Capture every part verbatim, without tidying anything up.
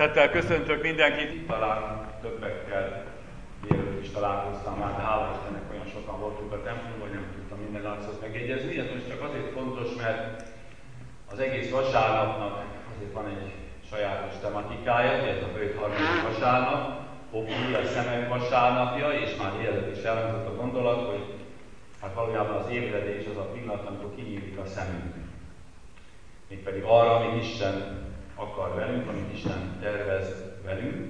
Szeretettel köszöntök mindenkit, talán többekkel délelőtt is találkoztam már, de hála Istennek olyan sokan voltunk a templomban, hogy nem tudtam minden arcot megjegyezni. Ez most csak azért fontos, mert az egész vasárnapnak azért van egy sajátos tematikája, ez a bőjt harmadik vasárnap, Opul, a szemek vasárnapja, és már délelőtt is elhangzott a gondolat, hogy hát valójában az ébredés az a pillanat, amikor kinyílik a szemünk. Mégpedig arra, amit Isten akar velünk, amit Isten tervez velünk.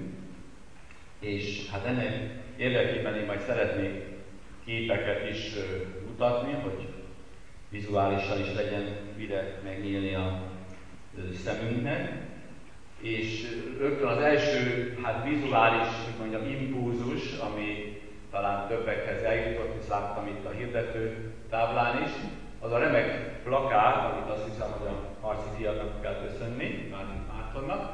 És hát ennek érdekében én majd szeretnék képeket is mutatni, hogy vizuálisan is legyen ide megnyílni a szemünknek. És rögtön az első, hát vizuális, hogy mondjam, impulzus, ami talán többekhez eljutott, és láttam itt a hirdető táblán is, az a remek plakát, amit azt hiszem, hogy a harci fiatnak kell köszönni, Mártonnak,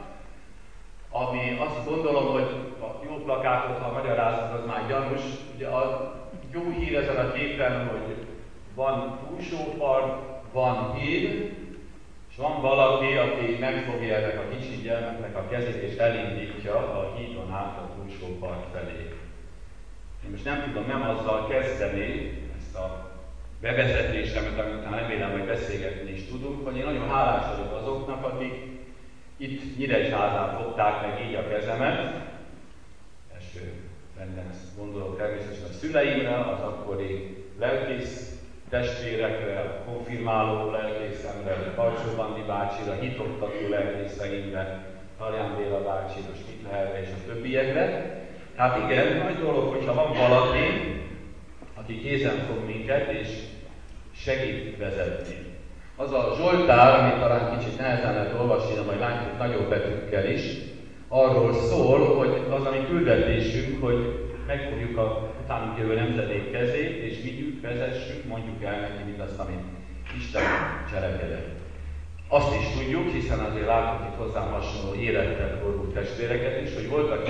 ami azt gondolom, hogy a jó plakátot, ha magyarázat, az már gyanús. Ugye a jó hír ezen a képen, hogy van túlsópart, van híd, és van valaki, aki megfogja ennek a kicsi gyermeknek a kezét, és elindítja a hídon át a túlsópart felé. Én most nem tudom nem azzal kezdeni ezt a bevezetésemet, amit utána remélem, hogy beszélgetni is tudunk, hogy én nagyon hálás vagyok azoknak, akik itt Nyíregyházán fogták meg így a kezemet. Első rendben ezt gondolok természetesen a szüleimre, az akkori lelkész testvérekre, a konfirmáló lelkészemre, Karcsó Bandi bácsira, hitoktató lelkészeimre, Halján Béla bácsira, Schmittlerre és a többiekre. Hát igen, nagy dolog, hogyha van valaki, aki kézen fog minket és segít vezetni. Az a Zsoltár, amit talán kicsit nehezen lehet olvasni, de majd látjuk nagyobb betűkkel is, arról szól, hogy az a mi küldetésünk, hogy megfogjuk a utánunk jövő nemzedék kezét, és vigyük, vezessük, mondjuk el neki mindazt, amit Isten cselekedett. Azt is tudjuk, hiszen azért látok itt hozzám hasonló élettel forgó testvéreket is, hogy voltak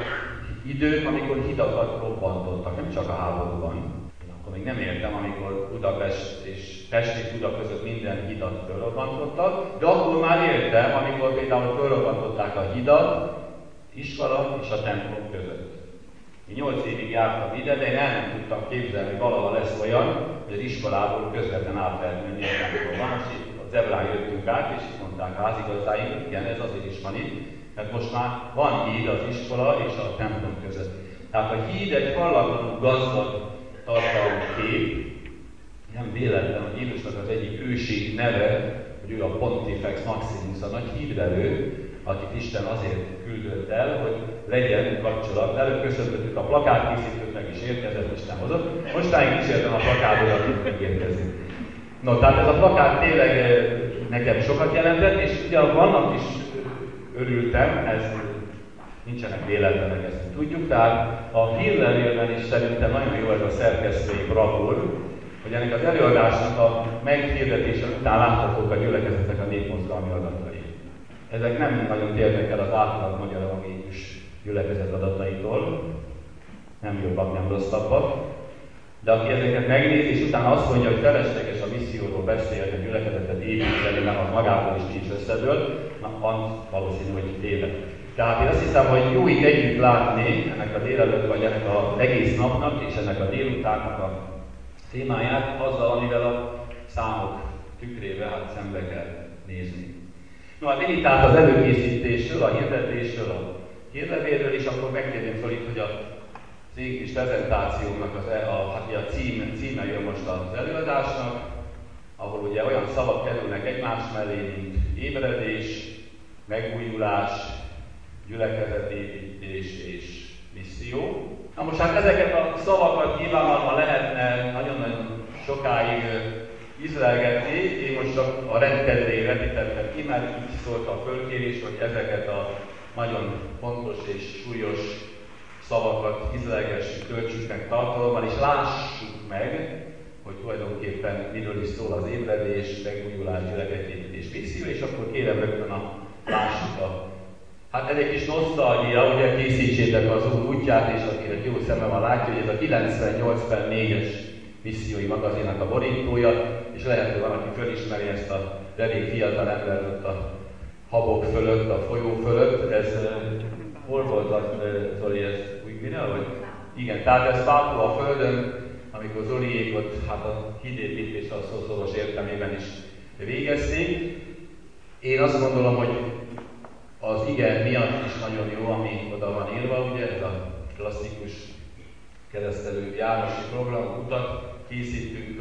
idők, amikor hidakat robbantottak, nem csak a háborúban. Akkor még nem értem, amikor Budapest és Pest és Buda között minden hidat fölrobbantottak, de akkor már értem, amikor például fölrobbantották a hidat, iskola és a templom között. Én nyolc évig jártam ide, de én el nem tudtam képzelni, hogy valahol lesz olyan, hogy az iskolából közvetlen át lehet menni a templomban. És itt az Ebrán jöttünk át, és itt mondták házigazdáink, igen, ez azért is van itt, mert most már van híd az iskola és a templom között. Tehát a híd egy hallatlanul gazdag tartalmú kép, nem véletlen, hogy Jézusnak az egyik ősi neve, hogy ő a Pontifex Maximus, a nagy hídverő, akit Isten azért küldött el, hogy legyen kapcsolat. Előbb köszöntöttük a plakátkészítőknek is érkezett, Isten hozott. Mostáig kísértem a plakátot, akit megérkezik. No, tehát ez a plakát tényleg nekem sokat jelentett, és ugye vannak is örültem, ez nincsenek véletlenek, ezt tudjuk, tehát a hírlevélben is szerintem nagyon jó ez a szerkesztői bravúr, hogy ennek az előadásnak a meghirdetése után láthatók a gyülekezetek a népmozgalmi adatai. Ezek nem nagyon térnek el az átlag magyar evangélius gyülekezet adataitól, nem jobbak, nem rosszabbak, de aki ezeket megnézi, és utána azt mondja, hogy felesleges a misszióról beszélni, a gyülekezetet építeni, mert az magától is nincs összedől, na, az valószínű, hogy téved. Tehát én azt hiszem, hogy jó itt együtt látni ennek a délelőtt, vagy ennek az egész napnak, és ennek a délutánnak a témáját azzal, amivel a számok tükrével hát szembe kell nézni. No, hát ennyit tehát az előkészítésről, a hirdetésről, a hírlevélről, és akkor megkérném fel itt, hogy a az én kis prezentációnak az, a, hát a cím, címe jön most az előadásnak, ahol ugye olyan szavak kerülnek egymás mellé, mint ébredés, megújulás, gyülekezetépítés és misszió. Na most hát ezeket a szavakat nyilvánvalóan lehetne nagyon-nagyon sokáig ízlelgetni. Én most a, a rendkedvéért vetítettem ki, mert így szólt a fölkérés, hogy ezeket a nagyon fontos és súlyos szavakat ízlelgessük, töltsük meg tartalommal, és lássuk meg, hogy tulajdonképpen miről is szól az ébredés, megújulás, gyülekezetépítés, misszió, és akkor kérem rögtön a lássuk a... Hát ez egy kis nosztalgia, ugye készítsétek az Úr útját, és akinek jó szeme van, látja, hogy ez a kilencvennyolc per négyes missziói magazinnak a borítója, és lehet, hogy van, aki fölismeri ezt a elég fiatal embert ott a habok fölött, a folyó fölött. Ez hol volt az, Zoli, ez Új-Guinea, vagy? Igen, tehát ez Pápua a földön, amikor Zoliék ott hát a hídépítés a szószoros értelmében is végezték. Én azt gondolom, hogy az ige miatt is nagyon jó, ami oda van írva, ugye ez a klasszikus keresztelő Jánosi program, utat készítünk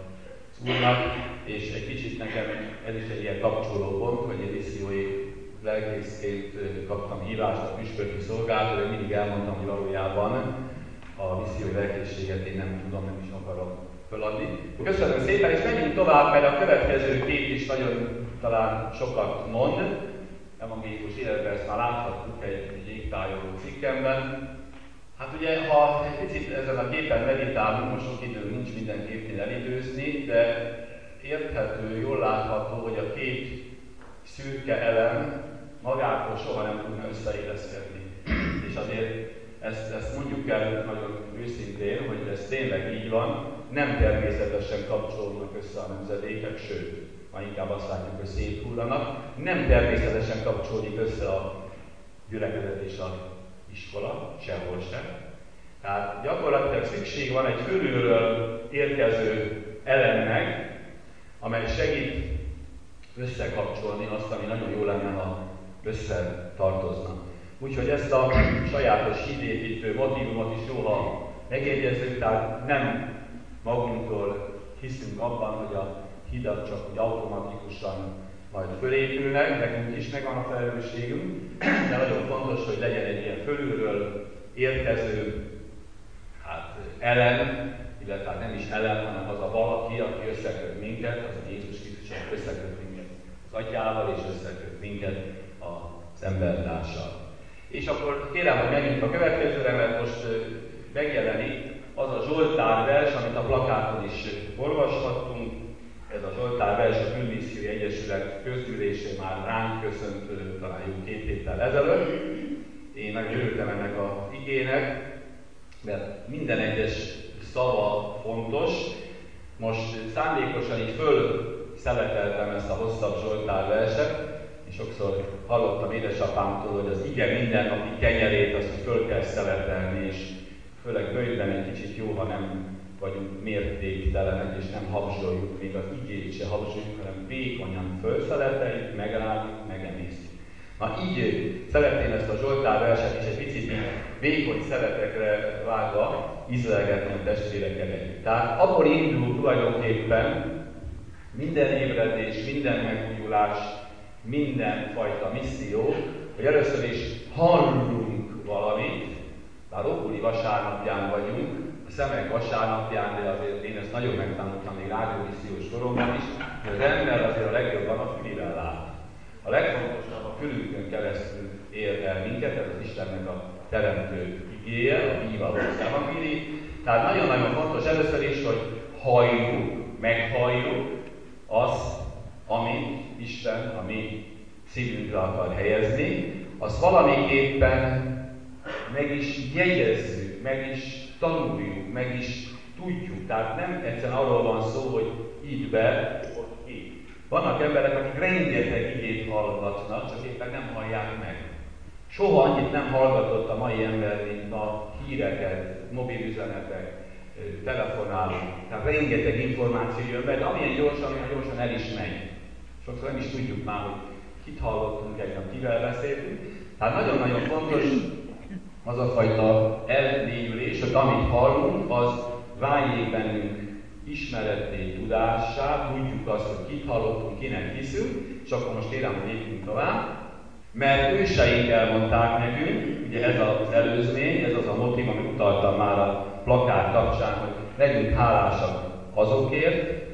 az Úrnak, és egy kicsit nekem ez is egy ilyen kapcsoló pont, hogy én missziói lelkészként kaptam hívást a püspöki szolgálatról, hogy mindig elmondtam, hogy valójában a missziói lelkészséget én nem tudom, nem is akarom föladni. Köszönöm szépen, és menjünk tovább, mert a következő kép is nagyon talán sokat mond. Evangélikus életben ezt már láthattuk egy, egy jégtájoló cikkemben. Hát ugye, ha egy picit ezen a képen meditálunk, most sok időm nincs minden képnél elidőzni, de érthető, jól látható, hogy a két szürke elem magától soha nem tudna összeilleszkedni. És azért ezt, ezt mondjuk el nagyon őszintén, hogy ez tényleg így van, nem természetesen kapcsolódnak össze a nemzedékek, sőt, ma inkább azt látjuk, hogy széthullanak, nem természetesen kapcsolódik össze a gyülekezet és az iskola, sehol sem. Tehát gyakorlatilag szükség van egy fölülről érkező elemnek, amely segít összekapcsolni azt, ami nagyon jó lenne, ha összetartozna. Úgyhogy ezt a sajátos hídépítő motívumot is jó, ha megjegyezzük, tehát nem magunktól hiszünk abban, hogy a hidak csak úgy automatikusan majd fölépülnek, nekünk is megvan a felelősségünk, de nagyon fontos, hogy legyen egy ilyen fölülről érkező hát, elem, illetve hát nem is elem, hanem az a valaki, aki összeköt minket, az a Jézus Krisztus, aki összeköt minket az Atyával, és összeköt minket az embertársal. És akkor kérem, hogy menjünk a következőre, mert most megjelenik az a Zsoltár vers, amit a plakáton is olvashattunk. Ez a Zsoltár vers a Külmissziói Egyesület közgyűlésén már ránk köszönt talán jó két héttel ezelőtt. Én meg örültem ennek az igének, mert minden egyes szava fontos. Most szándékosan így fölszeleteltem ezt a hosszabb Zsoltár verset, és sokszor hallottam édesapámtól, hogy az ige mindennapi kenyerét azt föl kell szeletelni, és főleg bőjben egy kicsit jó, ha nem vagyunk mértéktelenek, és nem habzsoljuk, még az igét se habzsoljuk, hanem vékonyan fölszeleteljük, megálljuk, megemésztjük. Na így szeretném ezt a Zsoltár verset is egy picit vékony szeletekre vágva ízlelgetni a testvérekkel együtt. Tehát abból indul tulajdonképpen minden ébredés, minden megújulás, mindenfajta misszió, hogy először is hallunk valamit, bár Okuli vasárnapján vagyunk, a Szemek vasárnapján, de azért én ezt nagyon megtanultam még rádiómissziós koromban is, hogy az ember azért a legjobban a fülivel lát. A legfontosabb a fülünkön keresztül ér el minket, ez az Istennek a teremtő igéje, a hívalós evangélium. Tehát nagyon-nagyon fontos először is, hogy halljuk, meghalljuk azt, amit Isten a mi szívünkre akar helyezni, azt valamiképpen meg is jegyezzük, meg is tanuljuk, meg is tudjuk. Tehát nem egyszerűen arról van szó, hogy így be, ott így. Vannak emberek, akik rengeteg igét hallgatnak, csak éppen nem hallják meg. Soha annyit nem hallgatott a mai ember, mint a híreket, mobilüzenetek, telefonálunk. Tehát rengeteg információ jön be, de amilyen gyorsan, olyan gyorsan el is megy. Sokszor nem is tudjuk már, hogy kit hallottunk egy nap, kivel beszéltünk. Tehát nagyon-nagyon fontos az a fajta elmélyülés, hogy amit hallunk, az váljék bennünk ismeretté, tudássá, tudjuk azt, hogy kit hallottunk, kinek hiszünk, és akkor most kérem, hogy lépjünk tovább. Mert őseink elmondták nekünk, ugye ez az előzmény, ez az a motív, amit utaltam már a plakát kapcsán, hogy legyünk hálásak azokért,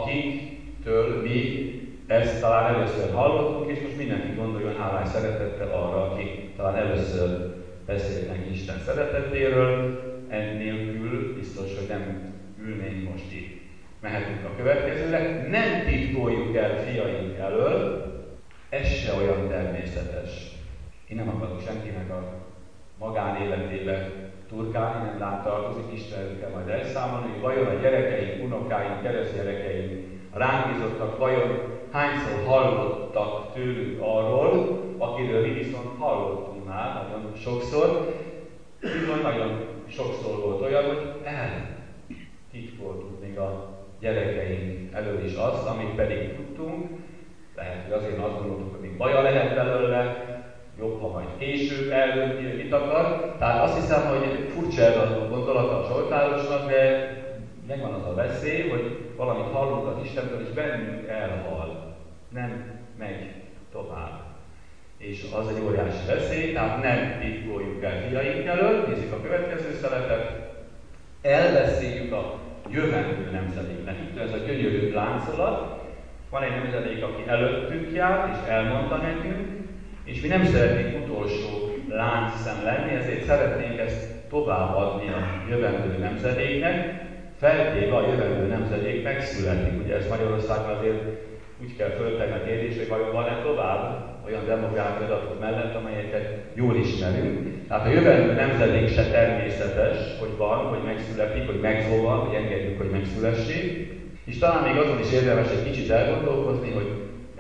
akiktől mi ezt talán először hallottuk, és most mindenki gondoljon hálás szeretettel arra, aki talán először beszélnek Isten szeretetéről, ennélkül biztos, hogy nem ülnénk most itt. Mehetünk a következőre. Nem titkoljuk el fiaink elől, ez se olyan természetes. Én nem akarok senkinek a magánéletébe turkálni, nem rám tartozik, Istenről kell majd elszámolni, hogy vajon a gyerekeink, unokáink, keresztgyerekeink, a ránk bízottak vajon hányszor hallottak tőlük arról, akiről mi viszont hallottunk már nagyon sokszor. Bizony nagyon sokszor volt olyan, hogy eltitkoltuk még a gyerekeink elől is azt, amit pedig tudtunk. Lehet, hogy azért azt gondoltuk, hogy még baja lehet belőle, jobb, ha majd később eldönti, hogy mit akar. Tehát azt hiszem, hogy furcsa ez a gondolata a Zsoltárosnak, de megvan az a veszély, hogy valamit hallunk az Istentől, és bennünk elhal. Nem megy tovább. És az egy óriási veszély, tehát nem titkoljuk el fiaink előtt, nézzük a következő szeletet, elbeszéljük a jövendő nemzedéknek. Itt ez a gyönyörű láncolat, van egy nemzedék, aki előttünk járt, és elmondta nekünk, és mi nem szeretnénk utolsó láncszem lenni, ezért szeretnénk ezt továbbadni a jövendő nemzedéknek, feltéve a jövendő nemzedék megszületik. Ugye ez Magyarországon azért úgy kell föltenni a kérdés, hogy vajon van-e tovább olyan demográfiai adatok mellett, amelyeket jól ismerünk. Tehát a jövendő nemzedék se természetes, hogy van, hogy megszületik, hogy megszólal, hogy engedjük, hogy megszülessék. És talán még azon is érdemes egy kicsit elgondolkozni, hogy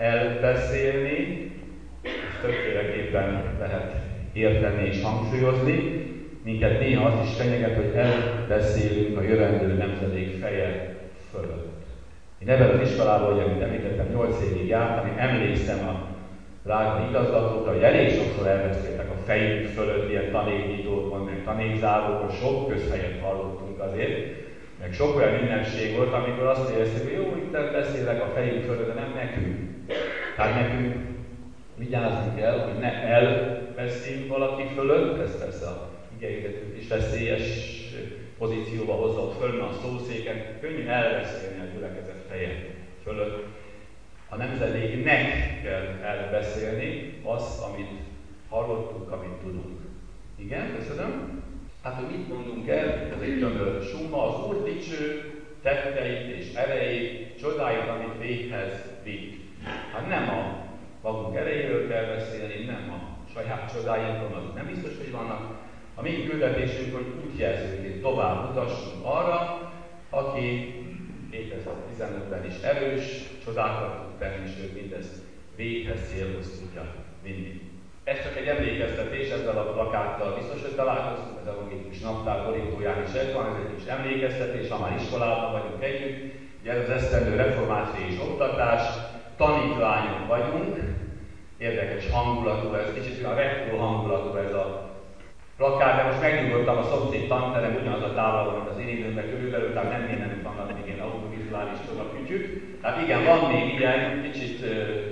elbeszélni, ezt többféleképpen lehet érteni és hangsúlyozni. Minket néha az is fenyeget, hogy elbeszélünk a jövendő nemzedék feje fölött. Én ebben az iskolában, ugye, amit említettem, nyolc évig jártam, én emlékszem a drága igazgatókra, hogy elég sokszor elbeszéltek a fejük fölött ilyen tanévnyitókon, meg tanévzárókon, sok közhelyet hallottunk azért, meg sok olyan ünnepség volt, amikor azt éreztük, hogy jó, itt beszélek a fejük fölött, de nem nekünk. Tehát nekünk vigyázni kell, hogy ne elbeszéljünk valaki fölött, ez persze a igényegetők is veszélyes pozícióba hozza ott fölön a szószéken, könnyű elbeszélni a gyülekezet feje fölött. A nemzedéknek kell elbeszélni azt, amit hallottunk, amit tudunk. Igen, köszönöm. Hát, hogy mit mondunk el, ez egy tömör summa, az Úr dicső tetteit és erejét, csodáit, amit véghez vitt. Hát nem a magunk erejéről kell beszélni, nem a saját csodáinkról, azok nem biztos, hogy vannak. A mi küldetésünk, hogy útjelzőként tovább mutassunk arra, aki kétezer-tizenötben is erős, csodákat tud tenni, és ő mindezt véghez célhoz tudja vinni. Ez csak egy emlékeztetés, ezzel a plakáttal biztos, hogy találkoztunk, az evangélikus naptár borítóján is ez van, ez egy kis emlékeztetés, ha már iskolában vagyunk együtt, ugye ez az esztendő reformáció és oktatás, tanítványok vagyunk, érdekes hangulatú, ez kicsit olyan retro hangulatú ez a plakát, de most megnyugodtam, a szomszéd tanterem ugyanaz a távolban, mint az én időmben körülbelül, tehát nem minden itt vannak még ilyen audiovizuális csodakütyük. Tehát igen, van még ilyen kicsit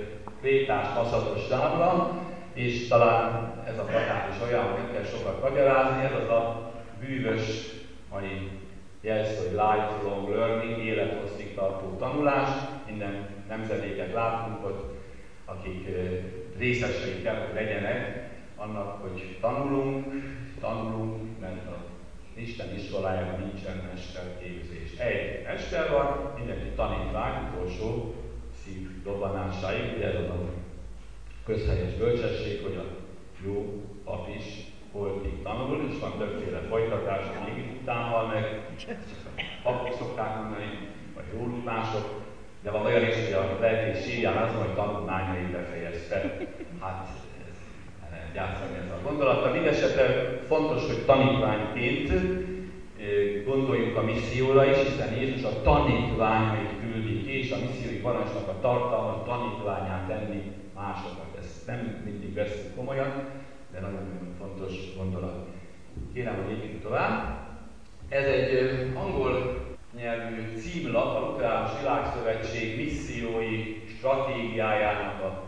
vétás, faszados tábla, és talán ez a plakát is olyan, hogy nem kell sokat magyarázni, ez az a bűvös mai jelszó, hogy lifelong learning, élethosszig tartó tanulás. Minden nemzedéket látunk ott, akik részesei kell, hogy legyenek annak, hogy tanulunk, tanulunk, mert az Isten iskolájában nincsen mesterképzés. Egy mester van, mindenki tanítvány, utolsó szív dobbanásáig, ugye ez az a közhelyes bölcsesség, hogy a jó pap is holtig tanul, és van többféle folytatás, hogy még után hal meg, papok szokták mondani, vagy róluk mások, de van olyan is, hogy a lelkész sírján az, hogy tanulmányait befejezte. Hát játszani ezzel a gondolattal. Mindenesetre fontos, hogy tanítványként gondoljunk a misszióra is, hiszen Jézus a tanítványait küldi ki, és a missziói parancsnak a tartalma tanítványát tenni másokat. Ezt nem mindig veszünk komolyan, de nagyon fontos gondolat. Kérem, hogy lépjünk tovább. Ez egy angol nyelvű címlap, a Lutheránus Világszövetség missziói stratégiájának a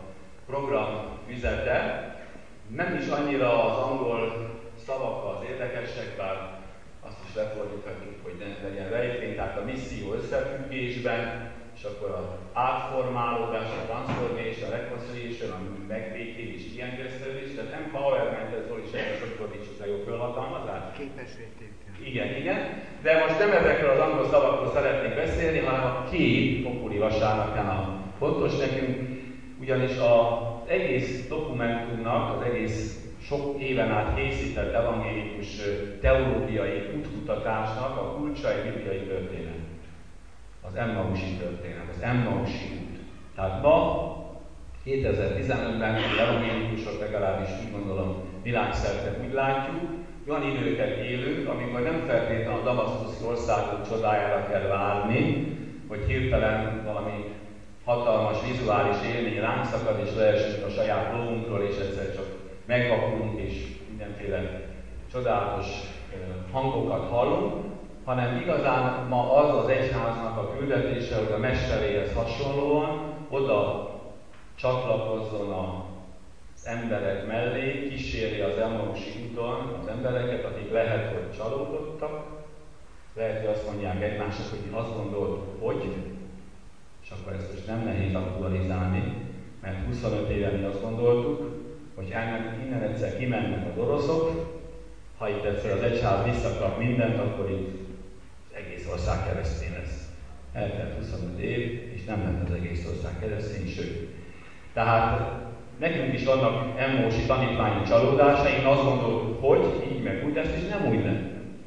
programüzete. Nem is annyira az angol szavak az érdekesek, bár azt is lefordíthatjuk, hogy ne legyen rejtény, tehát a misszió összefüggésben, és akkor az átformálódás, a transformation, a reconciliation, a megbékélés, kiengesztelés, tehát empowerment, ez Zoli segíts, hogy fordítsuk le, jó fölhatalmazás? Képességtétel. Igen, igen. De most nem ezekről az angol szavakról szeretnék beszélni, hanem a két populi vasárnapján a fontos nekünk, ugyanis az egész dokumentumnak, az egész sok éven át készített evangélikus teológiai útkutatásnak a kulcsa egy bibliai történet. Az Emmausi történet, az Emmausi út. Tehát ma, kétezer-tizenötben, a evangélikusok legalábbis úgy gondolom világszerte úgy látjuk, olyan időket élünk, amikor nem feltétlenül a damaszkuszi országok csodájára kell várni, hogy hirtelen valami hatalmas vizuális élmény ránk szakad, és leesünk a saját lovunkról, és egyszer csak megvakulunk, és mindenféle csodálatos hangokat hallunk, hanem igazán ma az az egyháznak a küldetése, hogy a mesteréhez hasonlóan oda csatlakozzon az emberek mellé, kíséri az Emmausi úton az embereket, akik lehet, hogy csalódottak, lehet, hogy azt mondják egymásnak, hogy mi azt gondoltuk, hogy, és akkor ezt most nem nehéz aktualizálni, mert huszonöt éve mi azt gondoltuk, hogy ennek innen egyszer kimennek az oroszok, ha itt egyszer az egyház visszakap mindent, akkor itt az egész ország keresztény lesz. Eltelt huszonöt év, és nem lett az egész ország keresztény, sőt. Tehát nekünk is vannak emmausi tanítványi csalódásaink, azt gondoltuk, hogy így meg úgy lesz, és nem úgy lett.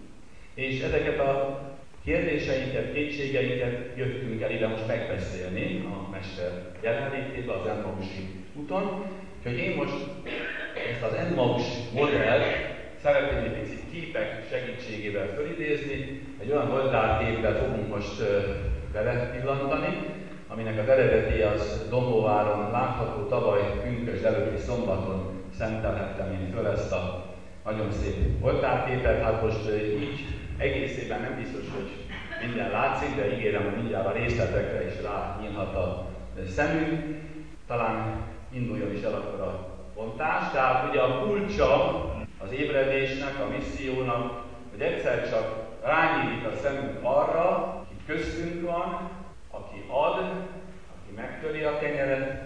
És ezeket a kérdéseinket, kétségeinket jöttünk el ide most megbeszélni a mester jelenlétében az Emmausi úton. Úgyhogy én most ezt az Emmaus modellt szeretném egy picit képek segítségével fölidézni. Egy olyan oltárképre fogunk most belepillantani, aminek az eredeti az Dombóváron látható, tavaly pünkösd előtti szombaton szentelhettem én föl ezt a nagyon szép oltárképet. Hát most így egészében nem biztos, hogy minden látszik, de ígérem, hogy mindjárt a részletekre is rányílhat a szemünk. Talán induljon is el akkor a bontás. Tehát ugye a kulcsa az ébredésnek, a missziónak, hogy egyszer csak rányílik a szemünk arra, aki köztünk van, aki ad, aki megtöri a kenyeret,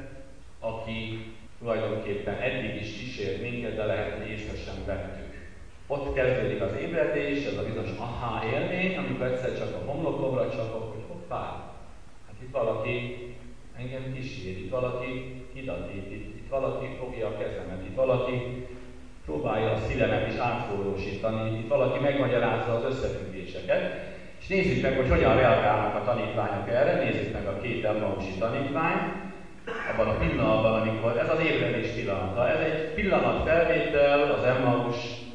aki tulajdonképpen eddig is kísért minket, de lehet, hogy észre sem vettük. Ott kezdődik az ébredés, ez a bizonyos aha élmény, amikor egyszer csak a homlokomra csapok, hogy hoppá, hát itt valaki engem kísér, itt valaki hidatít, itt, itt valaki fogja a kezemet, itt valaki próbálja a szívemet is átforrósítani, itt valaki megmagyarázza az összefüggéseket. És nézzük meg, hogy hogyan reagálnak a tanítványok erre, nézzük meg a két emmausi tanítvány, abban a pillanatban, amikor ez az ébredés pillanata. Ez egy pillanat felvétel az Emmaus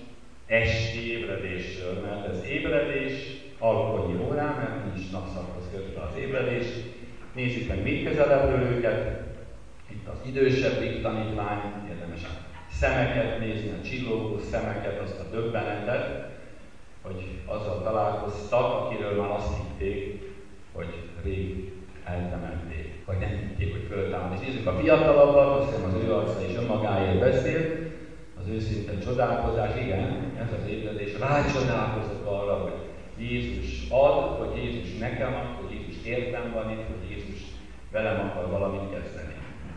esti ébredésről, mert ez ébredés, alkonyi órán, mert nincs napszakhoz kötve az ébredés. Nézzük meg még közelebbről őket. Itt az idősebbik tanítvány, érdemes a szemeket nézni, a csillogó szemeket, azt a döbbenetet, hogy azzal találkoztak, akiről már azt hitték, hogy rég eltemették, vagy nem hitték, hogy föltámad. És nézzük a fiatalabbat, azt hiszem az ő arca is önmagáért beszél, az őszinte csodálkozás, igen, ez az ébredés, rácsodálkozok arra, hogy Jézus ad, hogy Jézus nekem ad, hogy Jézus értem van itt, hogy Jézus velem akar valamit kezdeni.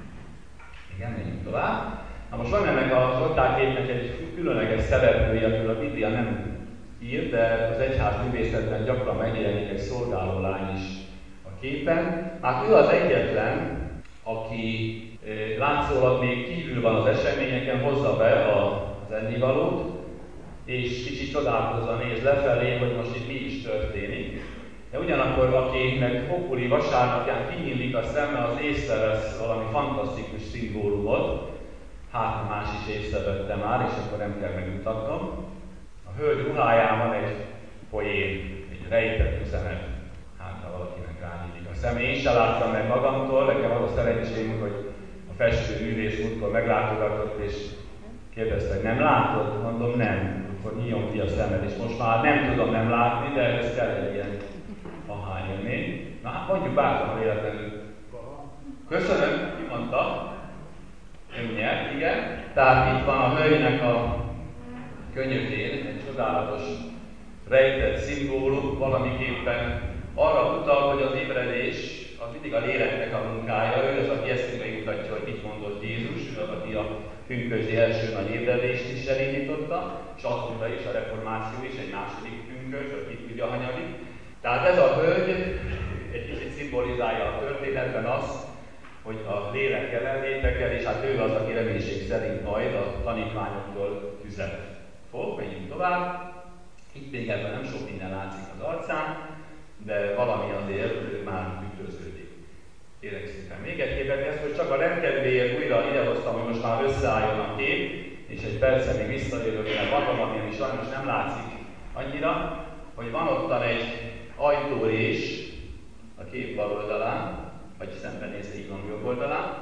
Igen, menjünk tovább. Na most van ennek az oltárképnek egy különleges szereplője, akiről a Biblia nem ír, de az egyház művészetben gyakran megjelenik egy szolgálólány is a képen. Hát ő az egyetlen, aki látszólag még kívül van az eseményeken, hozza be az ennivalót, és kicsit csodálkozva néz lefelé, hogy most itt mi is történik. De ugyanakkor, akinek okuli vasárnapján kinyílik a szeme, az észrevesz valami fantasztikus szimbólumot. Hát más is észrevette már, és akkor nem kell megmutatnom. A hölgy ruhájában egy poén, egy rejtett üzenet. Hát, ha valakinek rányílik a szeme. Én sem láttam meg magamtól, nekem az a szerencsém, hogy a festő művész útkor meglátogatott, és kérdezte, hogy nem látod? Mondom, nem. Akkor nyíljon ki a szemed, és most már nem tudom nem látni, de ez kell egy ilyen aha élmény. Na hát mondjuk bátran véletlenül. Köszönöm, ki mondta? Önnyert, igen. Tehát itt van a hölgynek a könyökén egy csodálatos rejtett szimbólum, valamiképpen arra utal, hogy az ébredés az mindig a léleknek a munkája. Ő az, aki ezt megmutatja, hogy mit mondott Jézus, ő az, aki a pünkösdi első nagy ébredést is elindította, és azóta is a reformáció is egy második pünkösd, vagy ki tudja hanyadik. Tehát ez a hölgy egy kicsit szimbolizálja a történetben azt, hogy a lélek jelenlétekkel, és hát ő az, aki reménység szerint majd a tanítványoktól tüzet fog. Menjünk tovább. Itt még ebben nem sok minden látszik az arcán, de valami azért már tükröződik. Kérek szépen. Még egy képet, ezt most csak a rendkedvéért újra idehoztam, hogy most már összeálljon a kép, és egy percen még visszajövök, mert van valami, ami sajnos nem látszik annyira, hogy van ottan egy ajtórés a kép bal oldalán, vagy szembenézve így van jobb oldalán,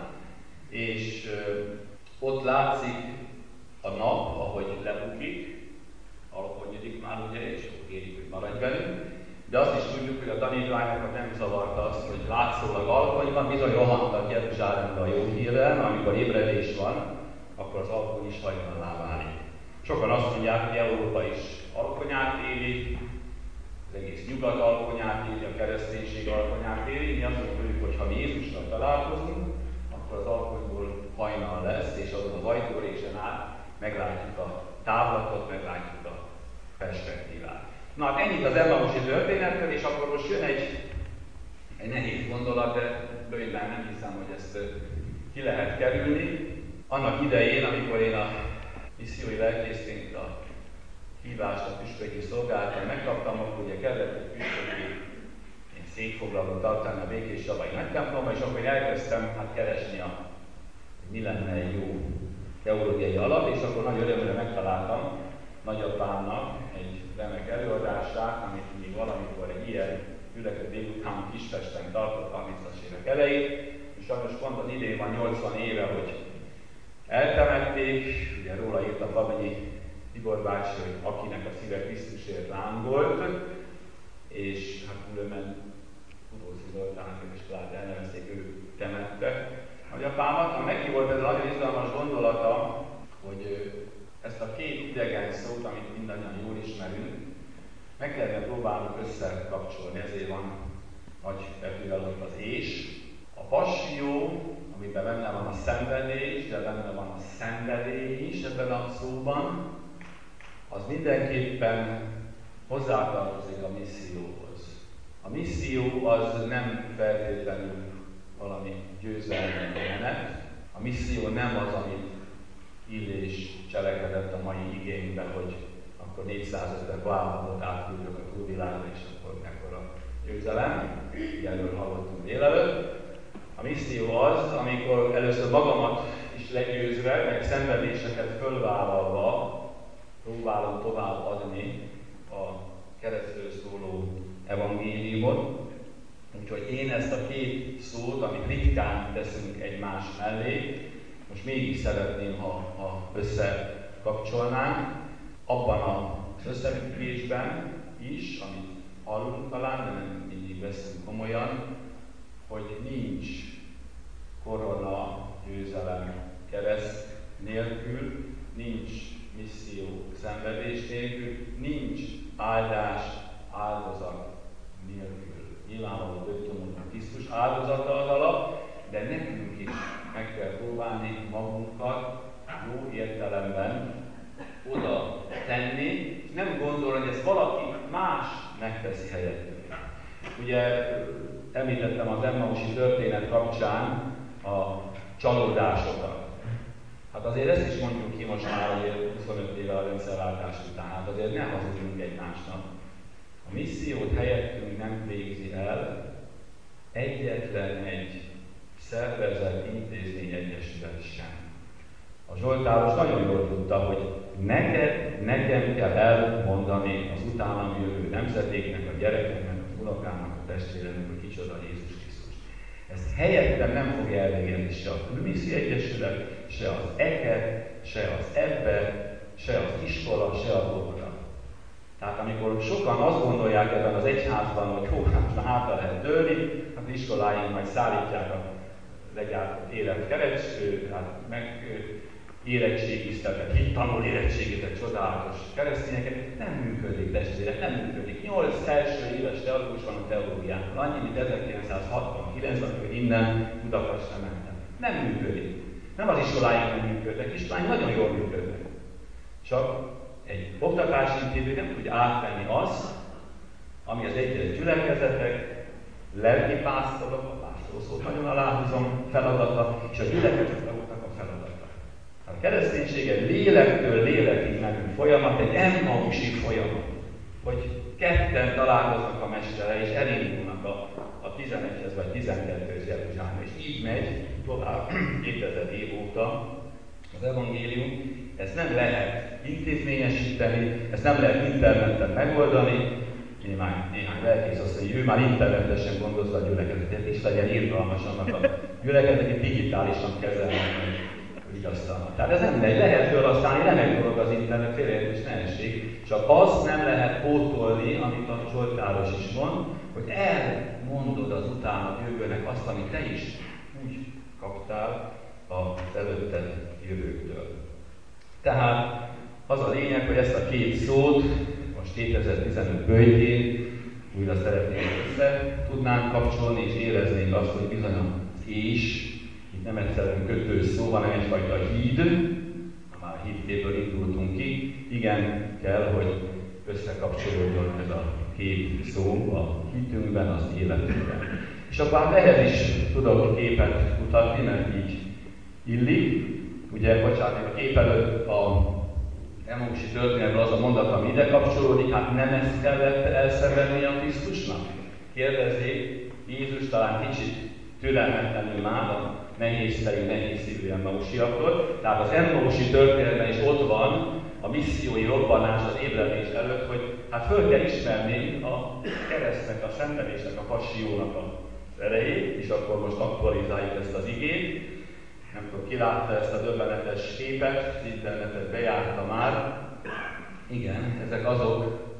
és ö, ott látszik a nap, ahogy lebukik, alkonyodik már ugye, és akkor kérjük, hogy maradj velünk. De azt is tudjuk, hogy a tanítványokat nem zavarta azt, hogy látszólag alkony van, bizony rohantak Jeruzsálembe a jó hírrel, mert amikor ébredés van, akkor az alkony is hajnalá válik. Sokan azt mondják, hogy Európa is alkonyát éli, az egész nyugat alkonyát éli, a kereszténység alkonyát éli. Mi azt mondjuk, hogy ha mi Jézussal találkozunk, akkor az alkonyból hajnal lesz, és azon az ajtórésen át meglátjuk a távlatot, meglátjuk a perspektívát. Na hát ennyit az emmausi történetről, és akkor most jön egy, egy nehéz gondolat, de bőjben nem hiszem, hogy ezt ki lehet kerülni. Annak idején, amikor én a missziói lelkészként a hívást a püspöki szolgálaton megkaptam, akkor ugye kellett egy püspöki székfoglalót tartani a Békés Csabai Nagytemplomba, és akkor én elkezdtem hát keresni, a, hogy mi lenne egy jó teológiai alap, és akkor nagy örömre megtaláltam nagyapámnak egy remek előadását, amit még valamikor egy ilyen üleket délután Kispesten tartott harmincas évek elején, és sajnos pont az idén van nyolcvan éve, hogy eltemették, ugye róla írt a Fabenyi Tibor bácsi, hogy akinek a szíve Krisztusért lángolt, és hát különben Urószi Zoltának és Plád elnevezték, ő temette nagyapámat. Neki volt ez a nagyon izgalmas gondolata, hogy ezt a két idegen szót, amit mindannyian jól ismerünk, meg kellene próbálnunk összekapcsolni, ezért van nagy betűvel ott az és. A passzió, amiben benne van a szenvedés, de benne van a szenvedély is ebben a szóban, az mindenképpen hozzátartozik a misszióhoz. A misszió az nem feltétlenül valami győzelmi menet. A misszió nem az, amit Illés cselekedett a mai igényben, hogy akkor négyszázezer vállalatot átküldök a túlvilágra, és akkor mekkora győzelem. Ilyenről hallottunk délelőtt. A misszió az, amikor először magamat is legyőzve, meg szenvedéseket fölvállalva próbálom tovább adni a keresztről szóló evangéliumot. Úgyhogy én ezt a két szót, amit ritkán teszünk egymás mellé, most mégis szeretném, ha, ha összekapcsolnánk, abban az összefüggésben is, amit hallunk talán, de nem mindig veszünk komolyan, hogy nincs korona győzelem kereszt nélkül, nincs misszió szenvedés nélkül, nincs áldás áldozat nélkül. Nyilvánvaló dögtömön a Krisztus áldozata az alap, de nekünk is meg kell próbálni magunkat jó értelemben oda tenni, nem gondolni, hogy ezt valaki más megteszi helyettünk. Ugye említettem az emmausi történet kapcsán a csalódásokat. Hát azért ezt is mondjuk ki most már azért huszonöt éve a rendszerváltás után, hát azért ne hazudjunk egymásnak. A missziót helyettünk nem végzi el egyetlen egy szervezet, intézmény, egyesület sem. A Zsoltáros nagyon jól tudta, hogy neked, nekem kell elmondani az utánam jövő nemzedéknek, a gyerekeknek, az unokának, a testvéremnek, hogy kicsoda Jézus Krisztus. Ezt helyettem nem fogja elvégezni se a Külmisszi Egyesület, se az eke, se az ebbe, se az iskola, se az óvoda. Tehát amikor sokan azt gondolják ebben az egyházban, hogy hó, hát már hátra lehet dőlni, hát az iskoláink majd szállítják a legyártott életkerecs, hát meg érettségiztetett, hittanul érettségített csodálatos keresztényeket, nem működik, testvérek, nem működik. Nyolc első éves teológus van a teológiában, annyi, mint ezerkilencszázhatvankilenc, amikor innen Budapestre mentem. Nem működik. Nem az iskoláink nem működnek, iskoláink nagyon jól működnek. Csak egy oktatási intézmény nem tudja átvenni azt, ami az egyes gyülekezetek, lelki pásztorok, a pásztor szót nagyon aláhúzom feladata, és a gyülekezeteknek a feladata. A kereszténység egy lélektől lélekig menő folyamat, egy emmausi folyamat, hogy ketten találkoznak a Mesterrel, és elindulnak a, a tizenegyhez vagy tizenkettőhöz Jeruzsálembe. így megy tovább kétezer év óta az evangélium. Ezt nem lehet intézményesíteni, ezt nem lehet interneten megoldani. Néhány, néhány lelkész azt mondja, hogy ő már internetesen gondozza a gyülekezetet, és legyen irgalmas annak a gyülekezetet, digitálisan kezelni, vigasztalnak. Tehát ez nem megy, lehet felhasználni, remek dolog az internet, félreértés ne essék, csak azt nem lehet pótolni, amit a Zsoltáros is mond, hogy elmondod az utána jövőnek azt, amit te is úgy kaptál az előtted jövőktől. Tehát az a lényeg, hogy ezt a két szót most kétezer-tizenöt böjtjén újra szeretnénk össze tudnánk kapcsolni, és éreznénk azt, hogy bizony az és, itt nem egyszerűen kötős szó, hanem egyfajta híd, ha már hídképből indultunk ki, igen, kell, hogy összekapcsolódjon ez a két szó a hitünkben, az életünkben. És akkor hát ehhez is tudok képet mutatni, mert így illik. Ugye, bocsánat, a kép előtt a Emmausi történetben az a mondat, ami ide kapcsolódik, hát nem ezt kellett elszenvedni a Krisztusnak? Kérdezzék, Jézus talán kicsit türelmetlenül már a nehézfejű, nehézszívű emmausiaktól. Tehát az emmausi történetben is ott van a missziói robbanás az ébredés előtt, hogy hát föl kell ismerni a keresztnek, a szenvedésnek, a passiónak az erejét, és akkor most aktualizáljuk ezt az igét. Nem tudom, ki látta ezt a döbbenetes képet, internetet bejárta már. Igen, ezek azok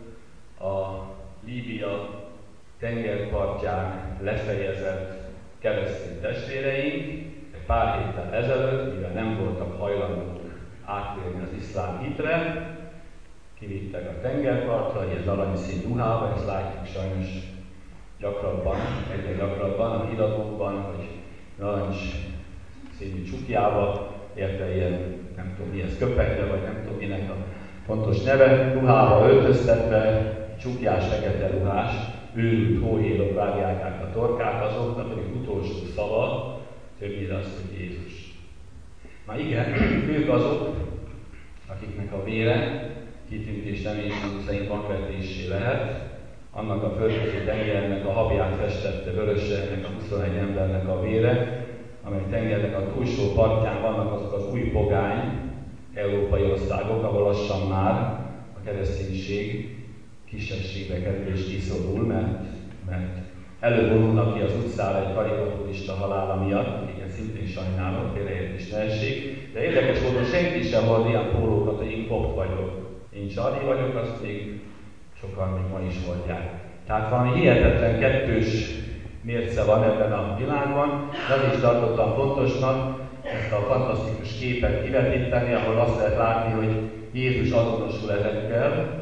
a Líbia tengerpartján lefejezett keresztény testvéreink. Egy pár héttel ezelőtt, mivel nem voltak hajlandók áttérni az iszlám hitre, kivittek a tengerpartra, egy aranyszín ruhába, ezt látjuk sajnos gyakrabban, egyre gyakrabban a híradókban, hogy narancs színű csukjába, érte ilyen, nem tudom mi ez, köpekre, vagy nem tudom minek a pontos neve, ruhába öltöztetve, csukjás, fekete ruhás, őrült hóhérok vágják át a torkát, azoknak pedig utolsó szava, többnyire az, hogy Jézus. Na igen, ők azok, akiknek a vére kitűntés reménységünk szerint magvetésé lehet, annak a földközi tengernek a habját festette vörösre, ennek a huszonegy embernek a vére, amely tengernek a túlsó partján vannak azok az új pogány európai országok, ahol lassan már a kereszténység kisebbségbe kerül és kiszorul, mert, mert elővonulnak ki az utcára egy karikaturista halála miatt, igen, szintén sajnálom, félreértés ne essék, de érdekes módon senki sem hord ilyen pólókat, hogy én kopt vagyok. Én Csarli vagyok, azt még sokan még ma is hordják. Tehát valami hihetetlen kettős mérce van ebben a világban, nem is tartottam fontosnak ezt a fantasztikus képet kivetíteni, ahol azt lehet látni, hogy Jézus azonosul ezekkel,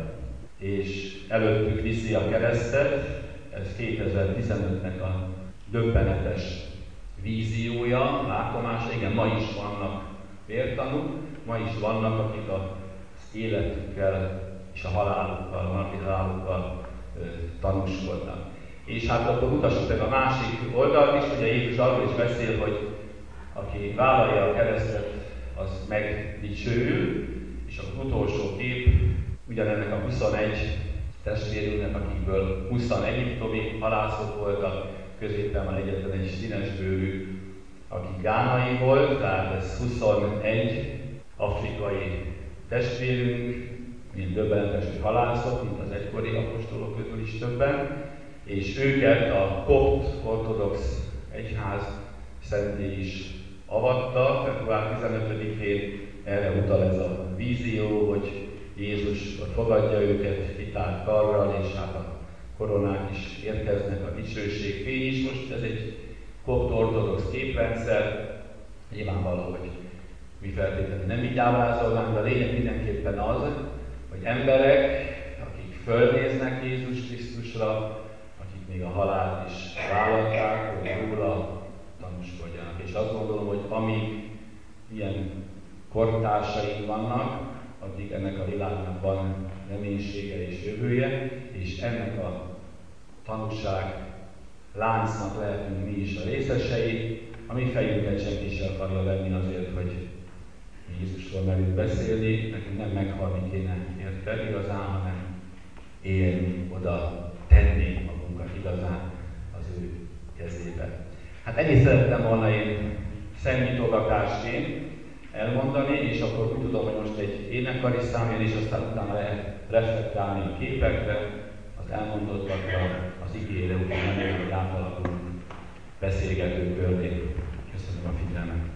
és előttük viszi a keresztet. Ez kétezer-tizenötnek a döbbenetes víziója, látomása. Igen, ma is vannak vértanúk, ma is vannak, akik az életükkel és a halálukkal, martirálukkal tanúskodnak. És hát akkor mutassuk meg a másik oldalt is, ugye Jézus arról is beszél, hogy aki vállalja a keresztet, az megdicsőül, és az utolsó kép ugyanennek a huszonegy testvérünknek, akikből húsz egyiptomi halászok voltak, középen van egyetlen egy színesbőrű, aki gánai volt, tehát ez huszonegy afrikai testvérünk, mint döbbenetes, hogy halászok, mint az egykori apostolok közül is többen, és őket a kopt ortodox egyház szentély is avatta. február tizenötödikén erre utal ez a vízió, hogy Jézus ott fogadja őket kitárt karral, és hát a koronák is érkeznek, a dicsőség fény is. Most ez egy kopt ortodox képrendszer, nyilvánvaló, hogy mi feltétlenül nem így ábrázolnánk, de a lényeg mindenképpen az, hogy emberek, akik fölnéznek Jézus Krisztusra, akik még a halált is vállalták, hogy róla tanúskodjanak. És azt gondolom, hogy amíg ilyen kortársaink vannak, addig ennek a világnak van reménysége és jövője, és ennek a tanúság láncnak lehetünk mi is a részesei. A mi fejünket senki sem akarja venni azért, hogy Jézusról merünk beszélni, nekünk nem meghalni kéne érte igazán, hanem élni, oda tenni magunkat igazán az ő kezébe. Hát ennyit szerettem volna én szemnyitogatásként elmondani, és akkor úgy tudom, hogy most egy énekkari szám jön, és aztán utána lehet reflektálni a képekre, az elmondottakra, az igére, úgyhogy nagyon átalakul beszélgető köré. Köszönöm a figyelmet!